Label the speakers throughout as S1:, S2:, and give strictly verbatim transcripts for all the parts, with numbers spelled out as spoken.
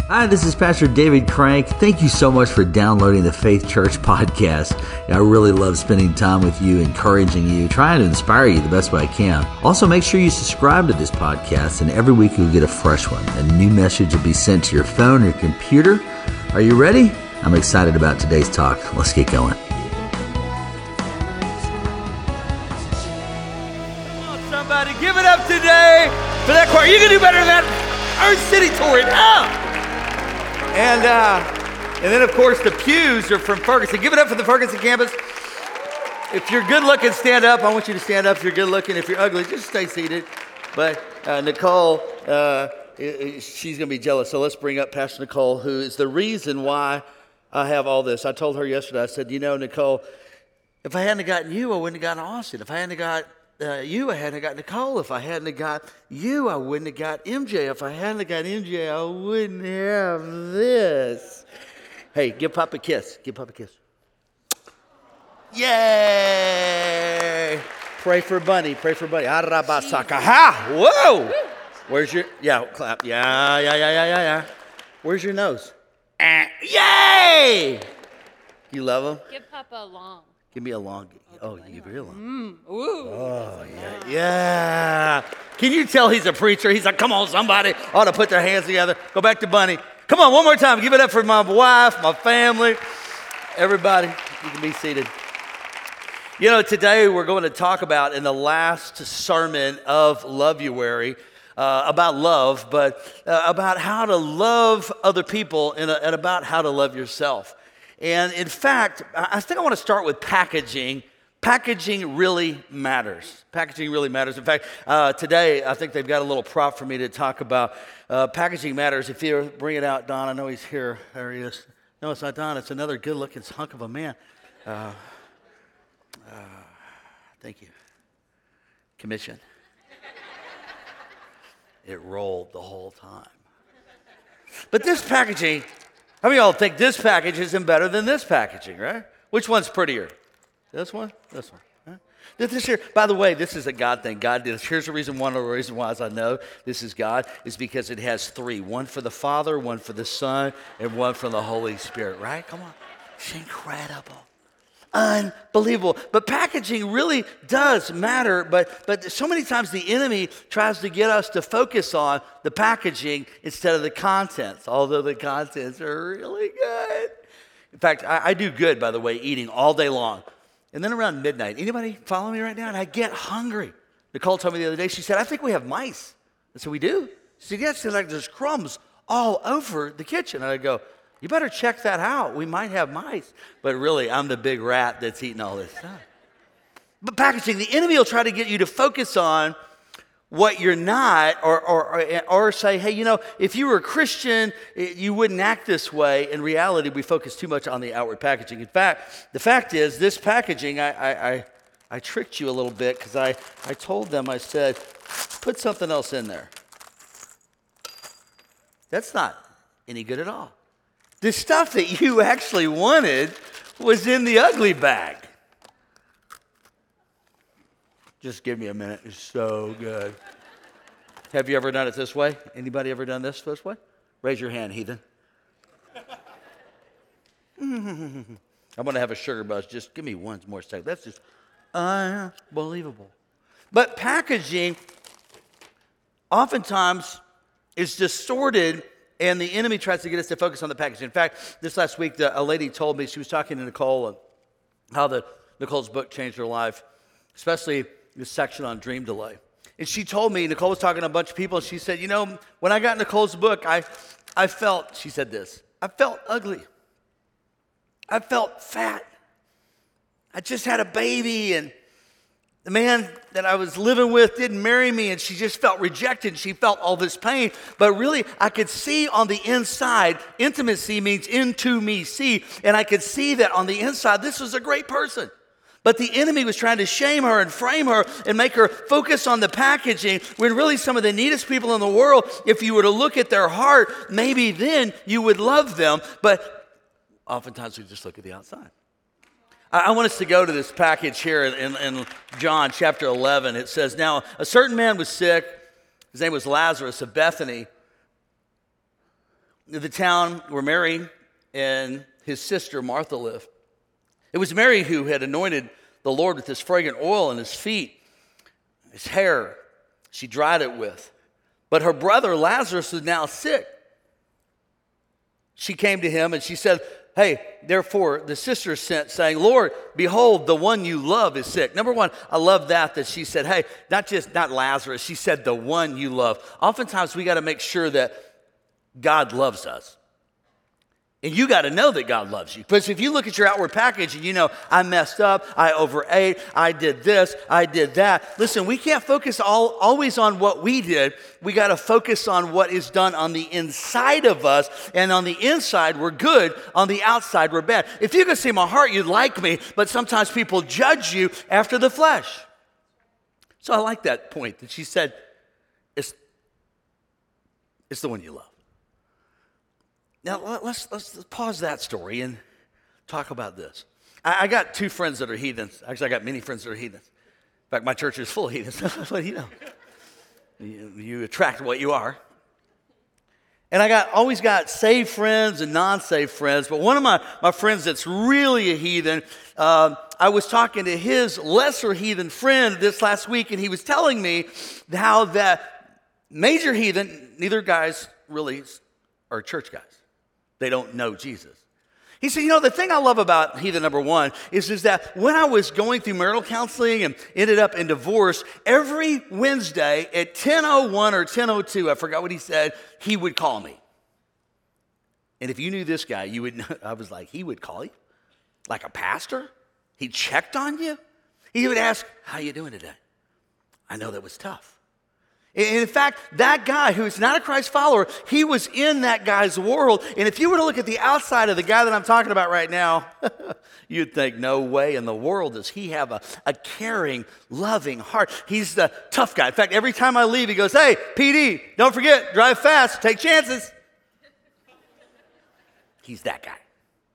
S1: Hi, this is Pastor David Crank. Thank you so much for downloading the Faith Church podcast. I really love spending time with you, encouraging you, trying to inspire you the best way I can. Also, make sure you subscribe to this podcast, and every week you'll get a fresh one. A new message will be sent to your phone or your computer. Are you ready? I'm excited about today's talk. Let's get going.
S2: Come on, somebody, give it up today for that choir. You can do better than that. Earth City tore it up. And uh, and then, of course, the pews are from Ferguson. Give it up for the Ferguson campus. If you're good looking, stand up. I want you to stand up if you're good looking. If you're ugly, just stay seated. But uh, Nicole, uh, she's going to be jealous. So let's bring up Pastor Nicole, who is the reason why I have all this. I told her yesterday, I said, you know, Nicole, if I hadn't gotten you, I wouldn't have gotten Austin. If I hadn't got uh, you, I hadn't got Nicole. If I hadn't got you, I wouldn't have got M J. If I hadn't got M J, I wouldn't have this. Hey, give Papa a kiss. Give Papa a kiss. Yay! Pray for Bunny. Pray for Bunny. Arabasaka. Ha! Whoa! Where's your, yeah, clap. Yeah, yeah, yeah, yeah, yeah, yeah. Where's your nose? Ah, yay! You love him?
S3: Give Papa a long.
S2: Give me a long. Oh, you give me a long.
S3: Mm, ooh.
S2: Oh, yeah, yeah. Can you tell he's a preacher? He's like, come on, somebody ought to put their hands together. Go back to Bunny. Come on, one more time. Give it up for my wife, my family, everybody. You can be seated. You know, today we're going to talk about in the last sermon of Love-uary, uh, about love, but uh, about how to love other people and, uh, and about how to love yourself. And in fact, I think I want to start with packaging. Packaging really matters. Packaging really matters. In fact, uh, today I think they've got a little prop for me to talk about. Uh, packaging matters. If you bring it out, Don, I know he's here. There he is. No, it's not Don. It's another good-looking hunk of a man. Uh, uh, thank you. Commission. It rolled the whole time. But this packaging, how many of y'all think this package isn't better than this packaging, right? Which one's prettier? This one? This one. Huh? This here, by the way, this is a God thing. God did this. Here's the reason, one of the reasons why I know this is God is because it has three. One for the Father, one for the Son, and one for the Holy Spirit, right? Come on. It's incredible. Unbelievable. But packaging really does matter, but, but so many times the enemy tries to get us to focus on the packaging instead of the contents, although the contents are really good. In fact, I, I do good, by the way, eating all day long. And then around midnight, anybody follow me right now? And I get hungry. Nicole told me the other day, she said, I think we have mice. I said, we do? She said, yes, like there's crumbs all over the kitchen. And I go, you better check that out. We might have mice. But really, I'm the big rat that's eating all this stuff. But packaging, the enemy will try to get you to focus on what you're not, or, or, or, or say, hey, you know, if you were a Christian, you wouldn't act this way. In reality, we focus too much on the outward packaging. In fact, the fact is, this packaging, I, I, I, I tricked you a little bit because I, I told them, I said, put something else in there. That's not any good at all. The stuff that you actually wanted was in the ugly bag. Just give me a minute. It's so good. Have you ever done it this way? Anybody ever done this this way? Raise your hand, heathen. I'm going to have a sugar buzz. Just give me one more second. That's just unbelievable. But packaging oftentimes is distorted, and the enemy tries to get us to focus on the packaging. In fact, this last week, the, a lady told me, she was talking to Nicole, and how the Nicole's book changed her life, especially this section on dream delay. And she told me, Nicole was talking to a bunch of people, and she said, you know, when I got Nicole's book, I, I felt, she said this, I felt ugly. I felt fat. I just had a baby, and the man that I was living with didn't marry me, and she just felt rejected. She felt all this pain. But really, I could see on the inside, intimacy means into me, see. And I could see that on the inside, this was a great person. But the enemy was trying to shame her and frame her and make her focus on the packaging, when really some of the neatest people in the world, if you were to look at their heart, maybe then you would love them. But oftentimes we just look at the outside. I want us to go to this package here in, in John chapter eleven. It says, now a certain man was sick. His name was Lazarus of Bethany, the town where Mary and his sister Martha lived. It was Mary who had anointed the Lord with this fragrant oil on his feet, his hair. She dried it with. But her brother Lazarus was now sick. She came to him and she said, hey, therefore the sister sent, saying, Lord, behold, the one you love is sick. Number one, I love that, that she said, hey, not just, not Lazarus, she said the one you love. Oftentimes we got to make sure that God loves us. And you got to know that God loves you. Because if you look at your outward package and you know, I messed up, I overate, I did this, I did that. Listen, we can't focus all, always on what we did. We got to focus on what is done on the inside of us. And on the inside, we're good. On the outside, we're bad. If you could see my heart, you'd like me. But sometimes people judge you after the flesh. So I like that point that she said, it's, it's the one you love. Now, let's, let's pause that story and talk about this. I, I got two friends that are heathens. Actually, I got many friends that are heathens. In fact, my church is full of heathens. What do you know? You, you attract what you are. And I got always got saved friends and non-saved friends. But one of my, my friends that's really a heathen, uh, I was talking to his lesser heathen friend this last week, and he was telling me how that major heathen, neither guys really are church guys. They don't know Jesus. He said, you know, the thing I love about heathen number one is, is that when I was going through marital counseling and ended up in divorce, every Wednesday at ten oh one or ten oh two, I forgot what he said, he would call me. And if you knew this guy, you would know, I was like, he would call you? Like a pastor? He checked on you? He would ask, how you doing today? I know that was tough. In fact, that guy who's not a Christ follower, he was in that guy's world. And if you were to look at the outside of the guy that I'm talking about right now, you'd think, no way in the world does he have a, a caring, loving heart. He's the tough guy. In fact, every time I leave, he goes, hey, P D, don't forget, drive fast, take chances. He's that guy.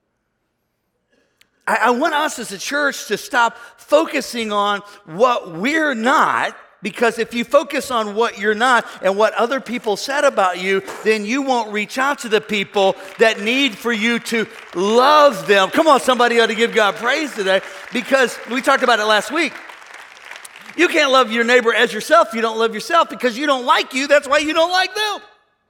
S2: I, I want us as a church to stop focusing on what we're not. Because if you focus on what you're not and what other people said about you, then you won't reach out to the people that need for you to love them. Come on, somebody ought to give God praise today, because we talked about it last week. You can't love your neighbor as yourself if you don't love yourself, because you don't like you. That's why you don't like them.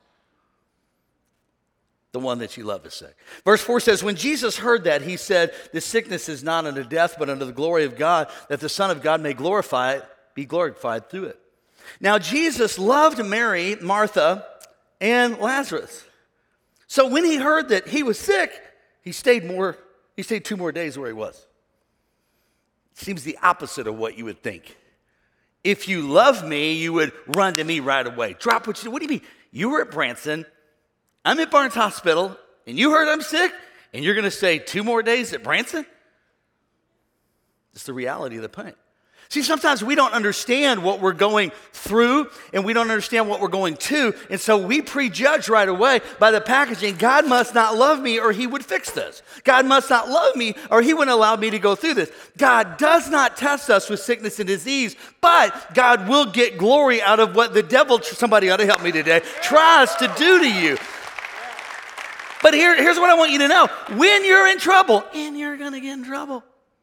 S2: The one that you love is sick. Verse four says, when Jesus heard that, he said, this sickness is not unto death, but unto the glory of God, that the Son of God may glorify it. Be glorified through it. Now, Jesus loved Mary, Martha, and Lazarus. So when he heard that he was sick, he stayed more, he stayed two more days where he was. Seems the opposite of what you would think. If you love me, you would run to me right away. Drop what you do. What do you mean? You were at Branson, I'm at Barnes Hospital, and you heard I'm sick, and you're going to stay two more days at Branson? It's the reality of the point. See, sometimes we don't understand what we're going through, and we don't understand what we're going to, and so we prejudge right away by the packaging. God must not love me or he would fix this. God must not love me or he wouldn't allow me to go through this. God does not test us with sickness and disease, but God will get glory out of what the devil, somebody ought to help me today, tries to do to you. But here, here's what I want you to know. When you're in trouble, and you're going to get in trouble.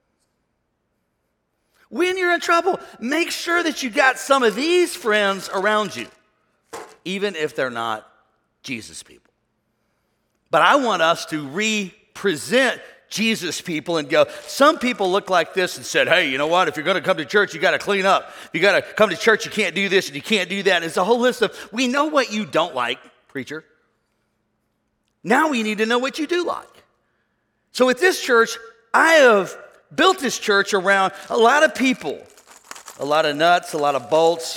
S2: When you're in trouble, make sure that you got some of these friends around you, even if they're not Jesus people. But I want us to represent Jesus people and go, some people look like this and said, hey, you know what? If you're going to come to church, you got to clean up. If you got to come to church, you can't do this and you can't do that. And it's a whole list of, we know what you don't like, preacher. Now we need to know what you do like. So at this church, I have built this church around a lot of people, a lot of nuts, a lot of bolts.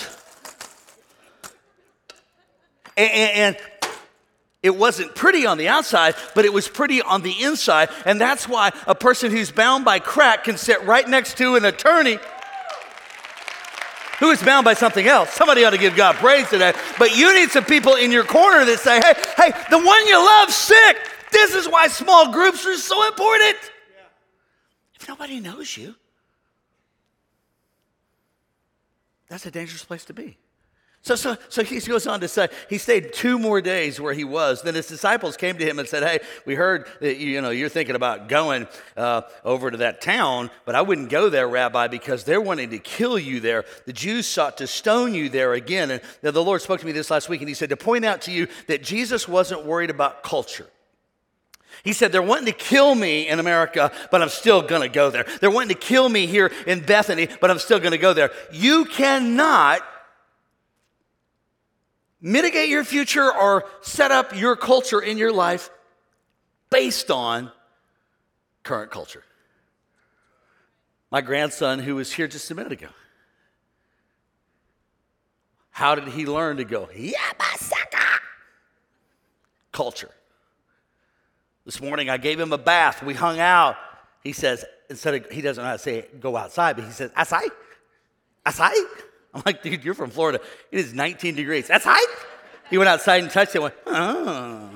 S2: And, and, and it wasn't pretty on the outside, but it was pretty on the inside. And that's why a person who's bound by crack can sit right next to an attorney who is bound by something else. Somebody ought to give God praise today. But you need some people in your corner that say, hey, hey, the one you love's sick. This is why small groups are so important. If nobody knows you, that's a dangerous place to be. So, so, so he goes on to say, he stayed two more days where he was. Then his disciples came to him and said, hey, we heard that you know, you're thinking about going uh, over to that town, but I wouldn't go there, Rabbi, because they're wanting to kill you there. The Jews sought to stone you there again. And the Lord spoke to me this last week, and he said to point out to you that Jesus wasn't worried about culture. He said, they're wanting to kill me in America, but I'm still going to go there. They're wanting to kill me here in Bethany, but I'm still going to go there. You cannot mitigate your future or set up your culture in your life based on current culture. My grandson, who was here just a minute ago, how did he learn to go? Yamasaka! Culture. This morning I gave him a bath. We hung out. He says, instead of, he doesn't know how to say go outside, but he says, asai? Asai? I'm like, dude, you're from Florida. It is nineteen degrees. That's hot. He went outside and touched it and went, oh.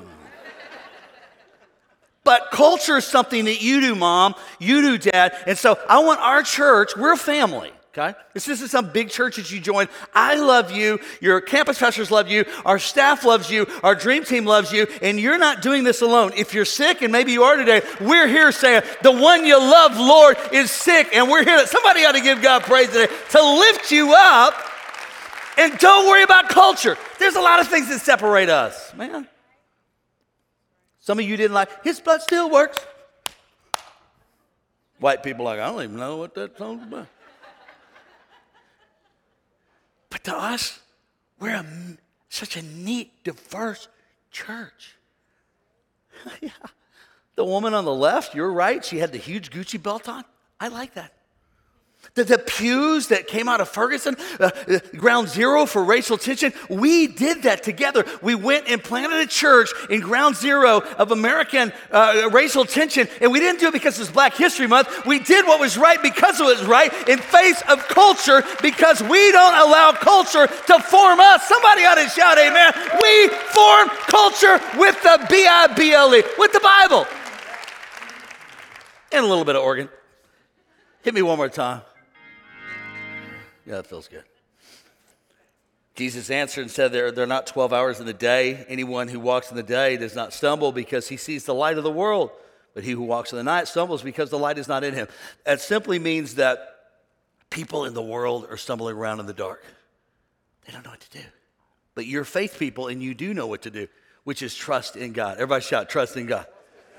S2: But culture is something that you do, Mom. You do, Dad. And so I want our church, we're a family, okay? This isn't some big church that you join. I love you. Your campus pastors love you. Our staff loves you. Our dream team loves you. And you're not doing this alone. If you're sick, and maybe you are today, we're here saying, the one you love, Lord, is sick. And we're here. Somebody ought to give God praise today to lift you up. And don't worry about culture. There's a lot of things that separate us, man. Some of you didn't like, his blood still works. White people are like, I don't even know what that song's about. But to us, we're a, such a neat, diverse church. Yeah. The woman on the left, you're right, she had the huge Gucci belt on. I like that. The, the pews that came out of Ferguson, uh, uh, ground zero for racial tension, we did that together. We went and planted a church in ground zero of American uh, racial tension, and we didn't do it because it was Black History Month. We did what was right because it was right in face of culture, because we don't allow culture to form us. Somebody ought to shout amen. We form culture with the B I B L E, with the Bible. And a little bit of organ. Hit me one more time. Yeah, that feels good. Jesus answered and said, there, there are not twelve hours in the day. Anyone who walks in the day does not stumble because he sees the light of the world. But he who walks in the night stumbles because the light is not in him. That simply means that people in the world are stumbling around in the dark. They don't know what to do. But you're faith people and you do know what to do, which is trust in God. Everybody shout, trust in God.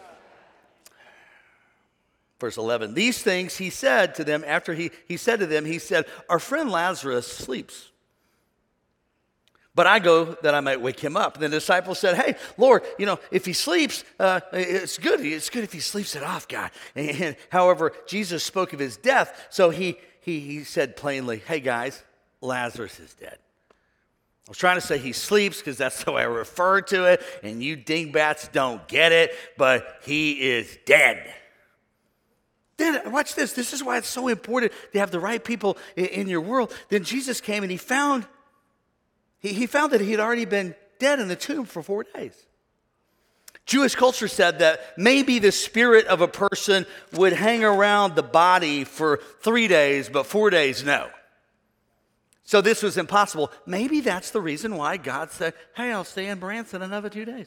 S2: Verse eleven, these things he said to them after he, he said to them, he said, our friend Lazarus sleeps, but I go that I might wake him up. And the disciples said, hey, Lord, you know, if he sleeps, uh, it's good. It's good if he sleeps it off, God. And, and, however, Jesus spoke of his death, so he, he, he said plainly, hey, guys, Lazarus is dead. I was trying to say he sleeps because that's how I refer to it, and you dingbats don't get it, but he is dead. Then watch this. This is why it's so important to have the right people in, in your world. Then Jesus came and he found, he, he found that he had already been dead in the tomb for four days. Jewish culture said that maybe the spirit of a person would hang around the body for three days, but four days, no. So this was impossible. Maybe that's the reason why God said, hey, I'll stay in Branson another two days.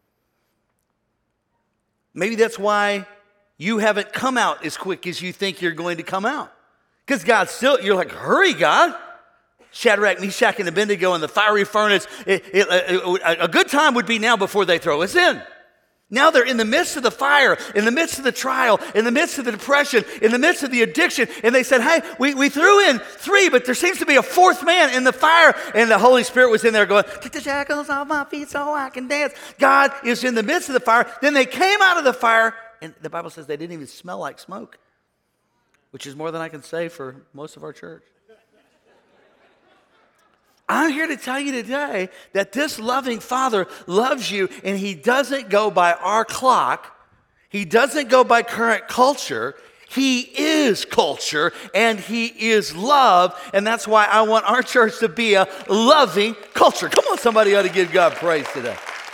S2: Maybe that's why you haven't come out as quick as you think you're going to come out. Because God still, you're like, hurry, God. Shadrach, Meshach, and Abednego in the fiery furnace. It, it, it, a good time would be now before they throw us in. Now they're in the midst of the fire, in the midst of the trial, in the midst of the depression, in the midst of the addiction. And they said, hey, we, we threw in three, but there seems to be a fourth man in the fire. And the Holy Spirit was in there going, take the shackles off my feet so I can dance. God is in the midst of the fire. Then they came out of the fire, and the Bible says they didn't even smell like smoke, which is more than I can say for most of our church. I'm here to tell you today that this loving Father loves you, and he doesn't go by our clock. He doesn't go by current culture. He is culture, and he is love, and that's why I want our church to be a loving culture. Come on, somebody ought to give God praise today.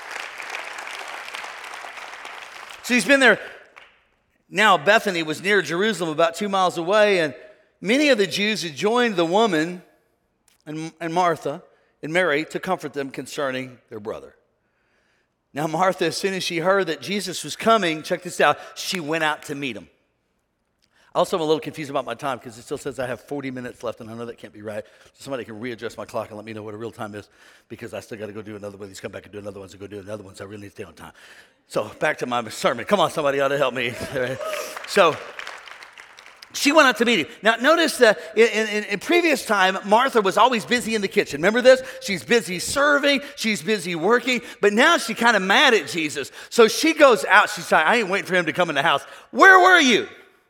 S2: So he's been there. Now Bethany was near Jerusalem, about two miles away, and many of the Jews had joined the woman and, and Martha and Mary to comfort them concerning their brother. Now Martha, as soon as she heard that Jesus was coming, check this out, she went out to meet him. Also, I'm a little confused about my time because it still says I have forty minutes left, and I know that can't be right. So somebody can readjust my clock and let me know what a real time is, because I still got to go do another one. He's come back and do another one, so go do another one, so I really need to stay on time. So back to my sermon. Come on, somebody ought to help me. So she went out to meet him. Now, notice that in, in, in previous time, Martha was always busy in the kitchen. Remember this? She's busy serving. She's busy working. But now she's kind of mad at Jesus. So she goes out. She's like, I ain't waiting for him to come in the house. Where were you?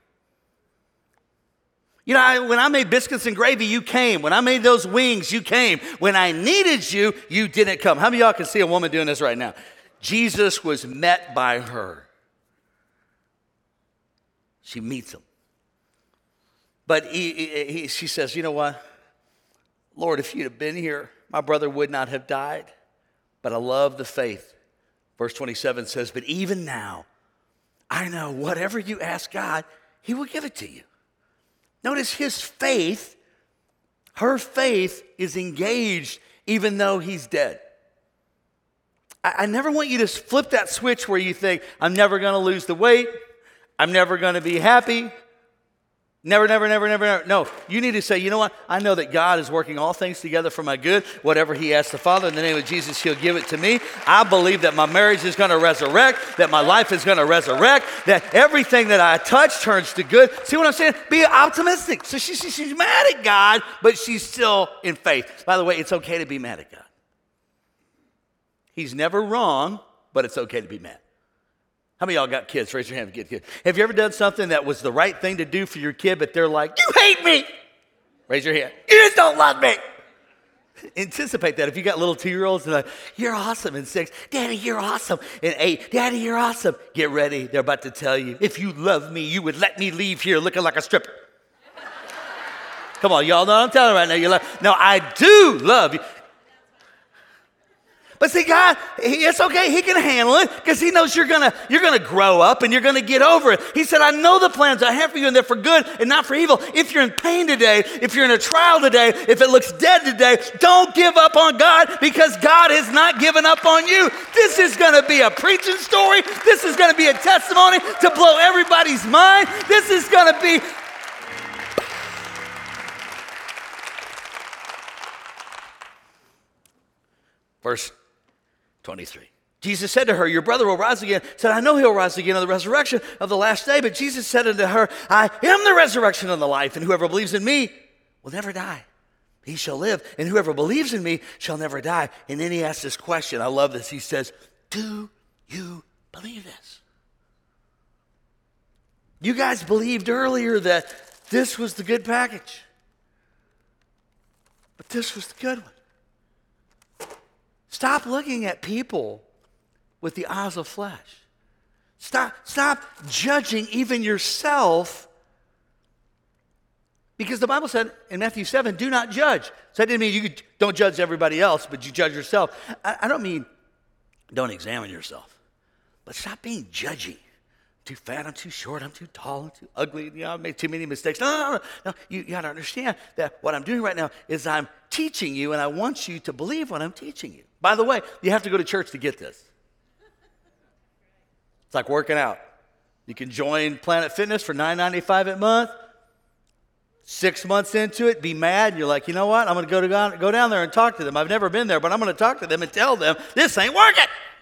S2: You know, I, when I made biscuits and gravy, you came. When I made those wings, you came. When I needed you, you didn't come. How many of y'all can see a woman doing this right now? Jesus was met by her. She meets him. But he, he, he, she says, you know what? Lord, if you'd have been here, my brother would not have died. But I love the faith. Verse twenty-seven says, but even now, I know whatever you ask God, he will give it to you. Notice his faith, her faith is engaged even though he's dead. I, I never want you to flip that switch where you think, I'm never going to lose the weight. I'm never going to be happy. Never, never, never, never, never. No, you need to say, you know what? I know that God is working all things together for my good. Whatever he asks the Father, in the name of Jesus, he'll give it to me. I believe that my marriage is going to resurrect, that my life is going to resurrect, that everything that I touch turns to good. See what I'm saying? Be optimistic. So she, she, she's mad at God, but she's still in faith. By the way, it's okay to be mad at God. He's never wrong, but it's okay to be mad. How many of y'all got kids? Raise your hand. Get kids. Have you ever done something that was the right thing to do for your kid, but they're like, you hate me? Raise your hand. You just don't love me. Anticipate that. If you got little two-year-olds, they're like, you're awesome. And six, Daddy, you're awesome. And eight, Daddy, you're awesome. Get ready. They're about to tell you, if you love me, you would let me leave here looking like a stripper. Come on, y'all know what I'm telling you right now. You're like, no, I do love you. But see, God, he, it's okay. He can handle it because he knows you're gonna you're gonna grow up and you're gonna get over it. He said, I know the plans I have for you and they're for good and not for evil. If you're in pain today, if you're in a trial today, if it looks dead today, don't give up on God because God has not given up on you. This is gonna be a preaching story. This is gonna be a testimony to blow everybody's mind. This is gonna be... Verse twenty-three. Jesus said to her, your brother will rise again. Said, I know he'll rise again on the resurrection of the last day. But Jesus said unto her, I am the resurrection and the life, and whoever believes in me will never die. He shall live, and whoever believes in me shall never die. And then he asks this question. I love this. He says, do you believe this? You guys believed earlier that this was the good package. But this was the good one. Stop looking at people with the eyes of flesh. Stop, stop judging even yourself, because the Bible said in Matthew seven, do not judge. So that didn't mean you don't judge everybody else, but you judge yourself. I, I don't mean don't examine yourself, but stop being judgy. I'm too fat, I'm too short, I'm too tall, I'm too ugly, you know, I made too many mistakes. No, no, no, no. You, you got to understand that what I'm doing right now is I'm teaching you, and I want you to believe what I'm teaching you. By the way, you have to go to church to get this. It's like working out. You can join Planet Fitness for nine ninety-five a month. Six months into it, be mad. And you're like, you know what? I'm going to go to go down there and talk to them. I've never been there, but I'm going to talk to them and tell them this ain't working.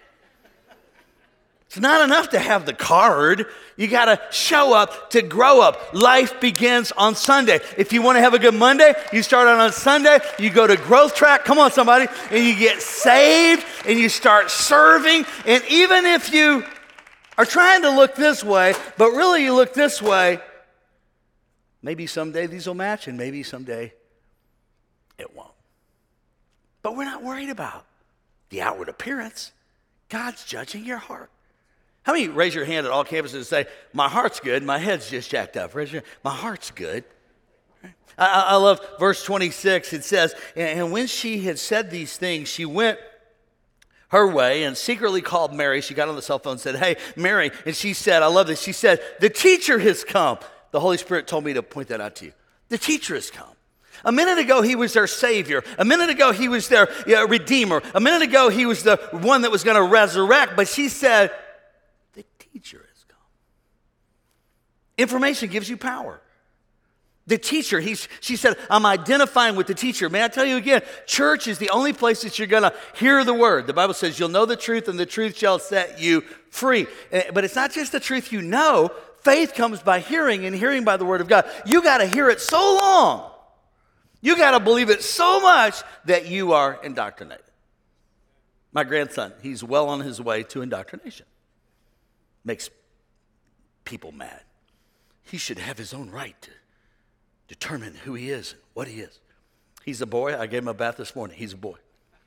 S2: It's not enough to have the card. You got to show up to grow up. Life begins on Sunday. If you want to have a good Monday, you start out on Sunday. You go to Growth Track. Come on, somebody. And you get saved and you start serving. And even if you are trying to look this way, but really you look this way, maybe someday these will match and maybe someday it won't. But we're not worried about the outward appearance. God's judging your heart. How many raise your hand at all campuses and say, my heart's good, my head's just jacked up? Raise your hand. My heart's good. I, I love verse twenty-six. It says, and when she had said these things, she went her way and secretly called Mary. She got on the cell phone and said, hey, Mary. And she said, I love this. She said, the teacher has come. The Holy Spirit told me to point that out to you. The teacher has come. A minute ago, he was their Savior. A minute ago, he was their you know, Redeemer. A minute ago, he was the one that was going to resurrect. But she said, the teacher has come. Information gives you power. The teacher, he's, she said, I'm identifying with the teacher. May I tell you again, church is the only place that you're going to hear the word. The Bible says you'll know the truth and the truth shall set you free. But it's not just the truth you know. Faith comes by hearing and hearing by the word of God. You got to hear it so long. You got to believe it so much that you are indoctrinated. My grandson, he's well on his way to indoctrination. Makes people mad. He should have his own right to determine who he is and what he is. He's a boy. I gave him a bath this morning. He's a boy.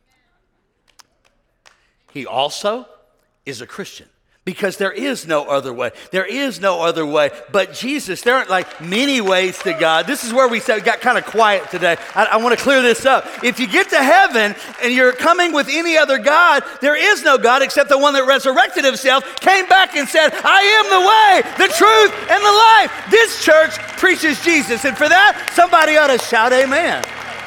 S2: He also is a Christian because there is no other way. There is no other way but Jesus. There aren't like many ways to God. This is where we said, got kind of quiet today. I, I want to clear this up. If you get to heaven and you're coming with any other God, there is no God except the one that resurrected himself, came back and said, I am the way, the truth, and the life. This church preaches Jesus. And for that, somebody ought to shout amen.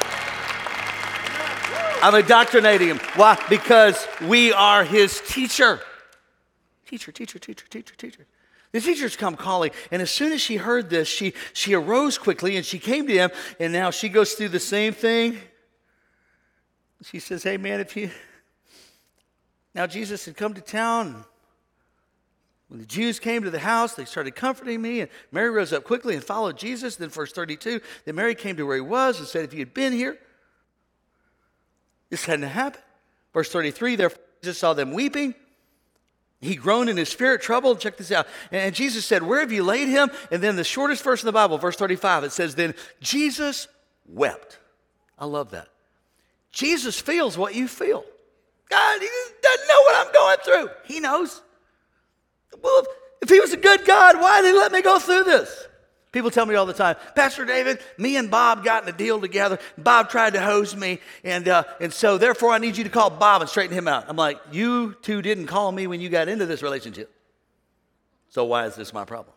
S2: I'm indoctrinating him. Why? Because we are his teacher. Teacher, teacher, teacher, teacher, teacher. The teachers come calling, and as soon as she heard this, she, she arose quickly, and she came to him, and now she goes through the same thing. She says, hey, man, if you... Now, Jesus had come to town. When the Jews came to the house, they started comforting me, and Mary rose up quickly and followed Jesus. Then verse thirty-two, then Mary came to where he was and said, if you had been here, this hadn't happened. Verse thirty-three, therefore Jesus saw them weeping. He groaned in his spirit, troubled. Check this out. And Jesus said, where have you laid him? And then the shortest verse in the Bible, verse thirty-five, it says, then Jesus wept. I love that. Jesus feels what you feel. God, he doesn't know what I'm going through. He knows. Well, if he was a good God, why did he let me go through this? People tell me all the time, Pastor David, me and Bob got in a deal together. Bob tried to hose me, and uh, and so therefore I need you to call Bob and straighten him out. I'm like, you two didn't call me when you got into this relationship. So why is this my problem?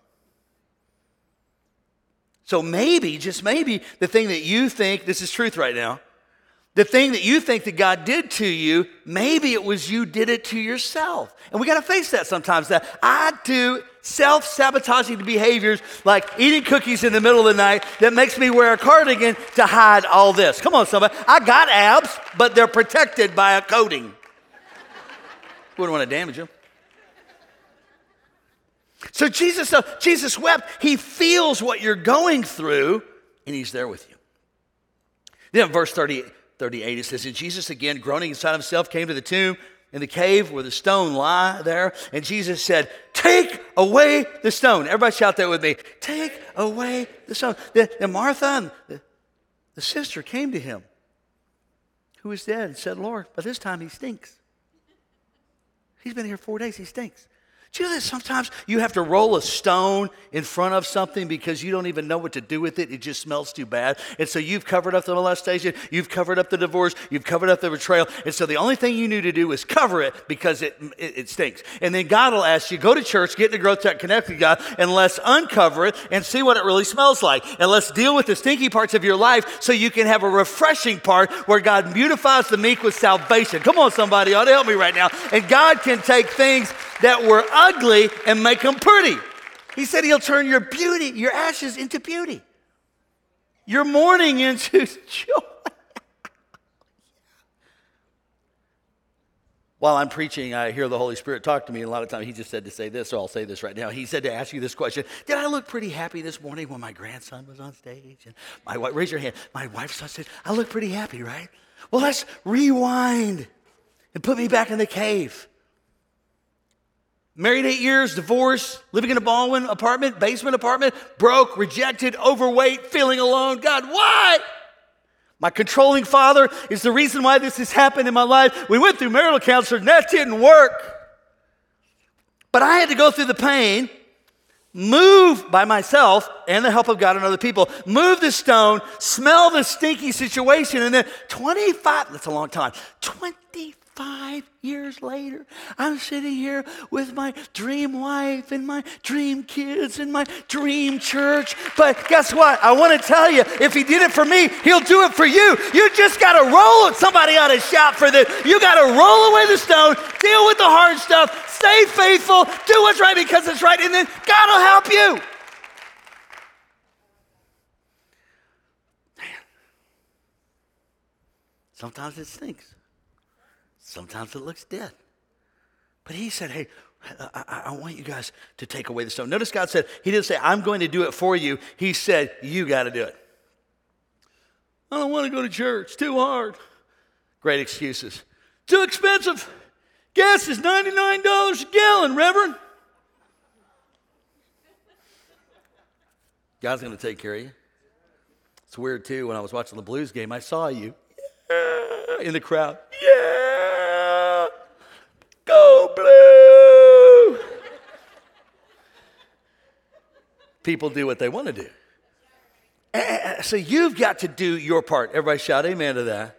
S2: So maybe, just maybe, the thing that you think, this is truth right now, the thing that you think that God did to you, maybe it was you did it to yourself. And we got to face that sometimes, that I do self-sabotaging behaviors like eating cookies in the middle of the night that makes me wear a cardigan to hide all this. Come on, somebody. I got abs, but they're protected by a coating. Wouldn't want to damage them. So Jesus, uh, Jesus wept. He feels what you're going through, and he's there with you. Then verse thirty, thirty-eight, it says, and Jesus again, groaning inside himself, came to the tomb in the cave where the stone lie there. And Jesus said, take away the stone. Everybody shout that with me. Take away the stone. Then, then Martha, and the, the sister, came to him, who was dead, and said, Lord, by this time he stinks. He's been here four days. He stinks. Do you know that sometimes you have to roll a stone in front of something because you don't even know what to do with it? It just smells too bad. And so you've covered up the molestation, you've covered up the divorce, you've covered up the betrayal. And so the only thing you need to do is cover it because it, it, it stinks. And then God will ask you, go to church, get in the growth track, connect with God, and let's uncover it and see what it really smells like. And let's deal with the stinky parts of your life so you can have a refreshing part where God beautifies the meek with salvation. Come on, somebody ought to help me right now. And God can take things that were ugly and make them pretty. He said he'll turn your beauty, your ashes into beauty. Your mourning into joy. While I'm preaching, I hear the Holy Spirit talk to me. And a lot of times he just said to say this, so I'll say this right now. He said to ask you this question. Did I look pretty happy this morning when my grandson was on stage? And my wife, raise your hand. My wife's on stage. I look pretty happy, right? Well, let's rewind and put me back in the cave. Married eight years, divorced, living in a Baldwin apartment, basement apartment, broke, rejected, overweight, feeling alone. God, why? My controlling father is the reason why this has happened in my life. We went through marital counselor, and that didn't work. But I had to go through the pain, move by myself and the help of God and other people, move the stone, smell the stinky situation, and then twenty-five, that's a long time, twenty-five Five years later, I'm sitting here with my dream wife and my dream kids and my dream church. But guess what? I want to tell you, if he did it for me, he'll do it for you. You just got to roll it. Somebody ought to shout for this. You got to roll away the stone, deal with the hard stuff, stay faithful, do what's right because it's right, and then God will help you. Man. Sometimes it stinks. Sometimes it looks dead. But he said, hey, I, I want you guys to take away the stone. Notice God said, he didn't say, I'm going to do it for you. He said, you got to do it. I don't want to go to church. Too hard. Great excuses. Too expensive. Gas is ninety-nine dollars a gallon, Reverend. God's going to take care of you. It's weird, too. When I was watching the Blues game, I saw you yeah, in the crowd. Yeah. Go Blue! People do what they want to do. So you've got to do your part. Everybody shout amen to that. Amen.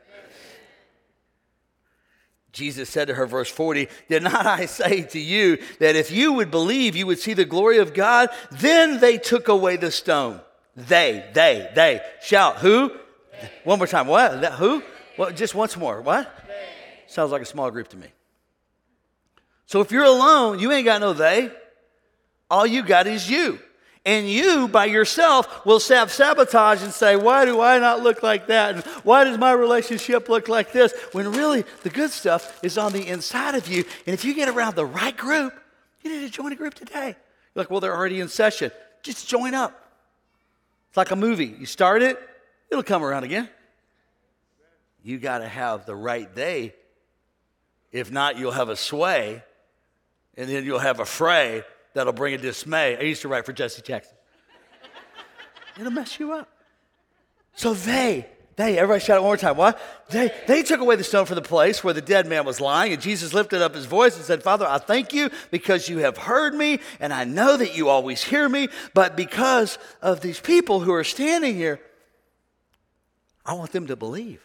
S2: Jesus said to her, verse forty, did not I say to you that if you would believe, you would see the glory of God? Then they took away the stone. They, they, they. Shout, who? They. One more time. What? That, who? Well, just once more. What? They. Sounds like a small group to me. So if you're alone, you ain't got no they. All you got is you. And you, by yourself, will self-sabotage and say, why do I not look like that? And why does my relationship look like this? When really, the good stuff is on the inside of you. And if you get around the right group, you need to join a group today. You're like, well, they're already in session. Just join up. It's like a movie. You start it, it'll come around again. You got to have the right day. If not, you'll have a sway. And then you'll have a fray that'll bring a dismay. I used to write for Jesse Jackson. It'll mess you up. So they, they, everybody shout it one more time. What? They, they took away the stone from the place where the dead man was lying. And Jesus lifted up his voice and said, Father, I thank you because you have heard me. And I know that you always hear me. But because of these people who are standing here, I want them to believe.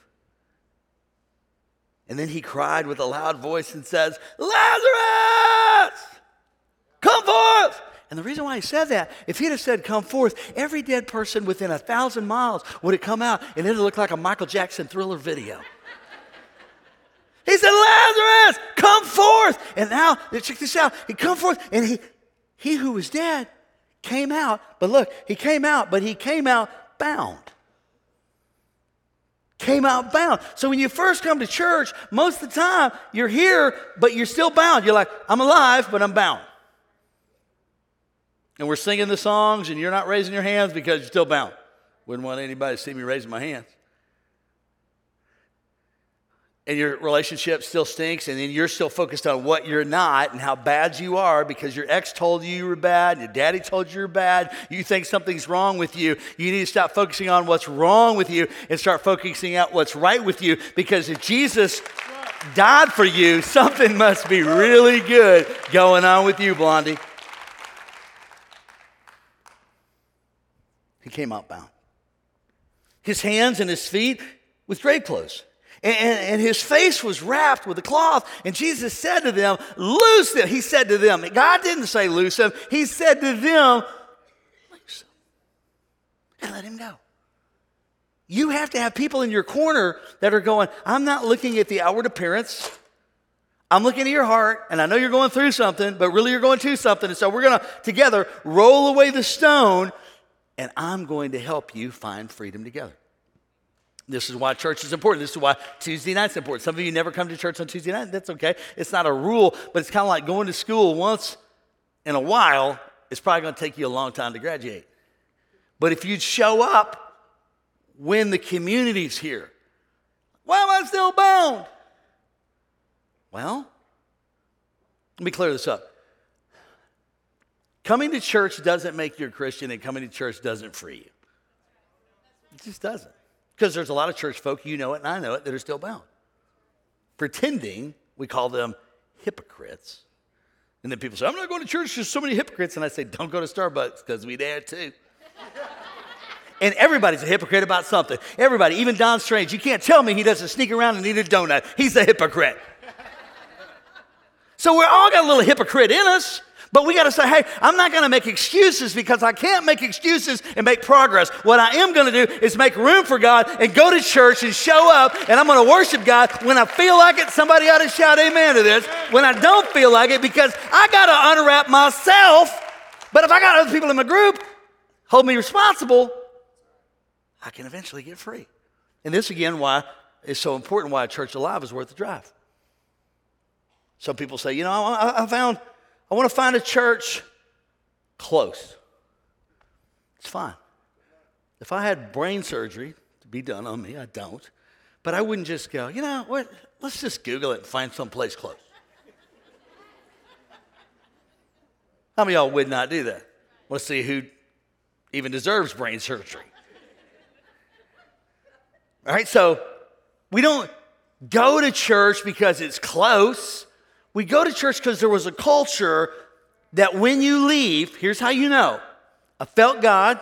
S2: And then he cried with a loud voice and says, Lazarus, come forth. And the reason why he said that, if he'd have said, come forth, every dead person within a thousand miles would have come out and it would look like a Michael Jackson Thriller video. He said, Lazarus, come forth. And now, check this out. He come forth and he, he who was dead came out. But look, he came out, but he came out bound. Came out bound. So when you first come to church, most of the time you're here, but you're still bound. You're like, I'm alive, but I'm bound. And we're singing the songs, and you're not raising your hands because you're still bound. Wouldn't want anybody to see me raising my hands. And your relationship still stinks, and then you're still focused on what you're not and how bad you are because your ex told you you were bad, and your daddy told you you're bad. You think something's wrong with you. You need to stop focusing on what's wrong with you and start focusing on what's right with you, because if Jesus died for you, something must be really good going on with you, Blondie. He came out bound. His hands and his feet with grave clothes. And, and his face was wrapped with a cloth. And Jesus said to them, loose him. He said to them, God didn't say loose him. He said to them, loose him. And let him go. You have to have people in your corner that are going, I'm not looking at the outward appearance. I'm looking at your heart, and I know you're going through something, but really you're going to something. And so we're going to, together, roll away the stone, and I'm going to help you find freedom together. This is why church is important. This is why Tuesday night's important. Some of you never come to church on Tuesday night. That's okay. It's not a rule, but it's kind of like going to school once in a while. It's probably going to take you a long time to graduate. But if you'd show up when the community's here, why am I still bound? Well, let me clear this up. Coming to church doesn't make you a Christian, and coming to church doesn't free you. It just doesn't. Because there's a lot of church folk, you know it and I know it, that are still bound. Pretending, we call them hypocrites. And then people say, I'm not going to church, there's so many hypocrites. And I say, don't go to Starbucks, because we there too. And everybody's a hypocrite about something. Everybody, even Don Strange, you can't tell me he doesn't sneak around and eat a donut. He's a hypocrite. So we're all got a little hypocrite in us. But we got to say, hey, I'm not going to make excuses because I can't make excuses and make progress. What I am going to do is make room for God and go to church and show up, and I'm going to worship God. When I feel like it, somebody ought to shout amen to this. When I don't feel like it, because I got to unwrap myself. But if I got other people in my group hold me responsible, I can eventually get free. And this, again, why it's so important, why a church alive is worth the drive. Some people say, you know, I, I found... I want to find a church close. It's fine. If I had brain surgery to be done on me, I don't. But I wouldn't just go, you know what, let's just Google it and find some place close. How many of y'all would not do that? Let's see who even deserves brain surgery. All right, so we don't go to church because it's close. We go to church because there was a culture that when you leave, here's how you know. I felt God.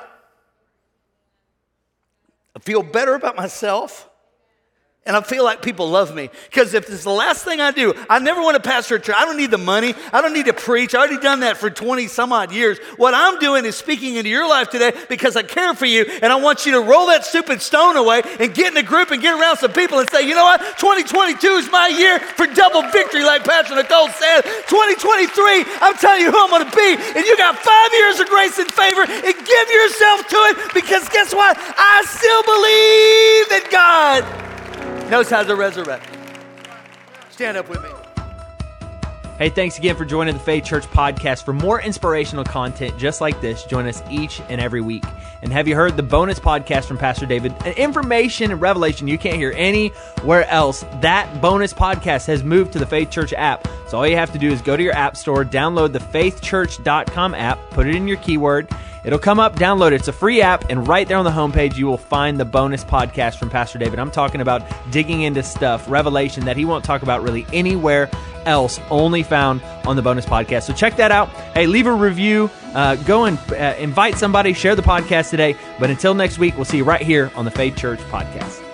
S2: I feel better about myself. And I feel like people love me. Because if it's the last thing I do, I never want to pastor a church. I don't need the money. I don't need to preach. I've already done that for twenty some odd years. What I'm doing is speaking into your life today because I care for you. And I want you to roll that stupid stone away and get in a group and get around some people and say, you know what? twenty twenty-two is my year for double victory, like Pastor Nicole said. twenty twenty-three, I'm telling you who I'm going to be. And you got five years of grace and favor, and give yourself to it, because guess what? I still believe that God knows how to resurrect. Stand up with me.
S3: Hey, thanks again for joining the Faith Church Podcast. For more inspirational content just like this, join us each and every week. And have you heard the bonus podcast from Pastor David? An information and revelation you can't hear anywhere else. That bonus podcast has moved to the Faith Church app. So all you have to do is go to your app store, download the faith church dot com app, put it in your keyword. It'll come up, download it. It's a free app, and right there on the homepage, you will find the bonus podcast from Pastor David. I'm talking about digging into stuff, revelation that he won't talk about really anywhere else, only found on the bonus podcast. So check that out. Hey, leave a review. Uh, go and uh, invite somebody. Share the podcast today. But until next week, we'll see you right here on the Faith Church Podcast.